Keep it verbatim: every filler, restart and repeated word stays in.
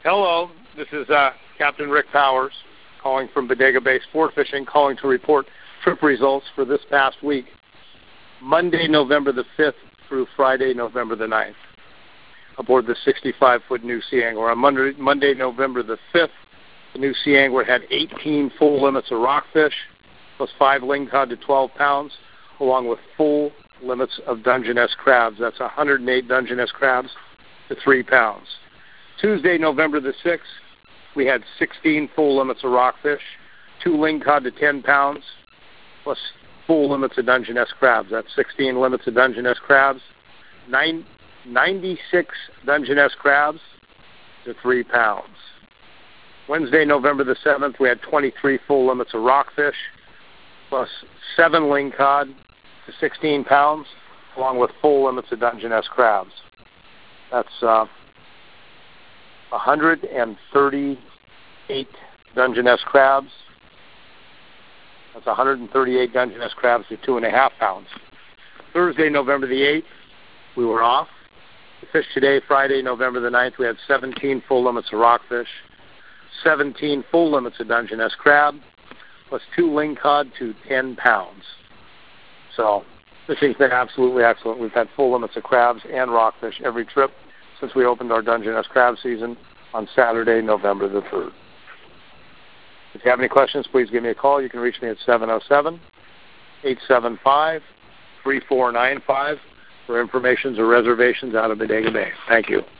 Hello, this is uh, Captain Rick Powers calling from Bodega Bay Sport Fishing, calling to report trip results for this past week, Monday, November the fifth through Friday, November the ninth, aboard the sixty-five foot new Sea Angler. On Monday, Monday, November the fifth, the new Sea Angler had eighteen full limits of rockfish, plus five lingcod to twelve pounds, along with full limits of Dungeness crabs. That's one hundred eight Dungeness crabs to three pounds. Tuesday, November the sixth, we had sixteen full limits of rockfish, two lingcod to ten pounds, plus full limits of Dungeness crabs. That's sixteen limits of Dungeness crabs, nine, ninety-six Dungeness crabs to three pounds. Wednesday, November the seventh, we had twenty-three full limits of rockfish, plus seven lingcod to sixteen pounds, along with full limits of Dungeness crabs. That's uh, one hundred thirty-eight Dungeness crabs. That's one hundred thirty-eight Dungeness crabs to two and a half pounds. Thursday, November the eighth, we were off. The fish today, Friday, November the ninth, we had seventeen full limits of rockfish, seventeen full limits of Dungeness crab, plus two lingcod to ten pounds. So fishing's been absolutely excellent. We've had full limits of crabs and rockfish every trip since we opened our Dungeness crab season on Saturday, November the third. If you have any questions, please give me a call. You can reach me at seven oh seven, eight seven five, three four nine five for information or reservations out of Bodega Bay. Thank you.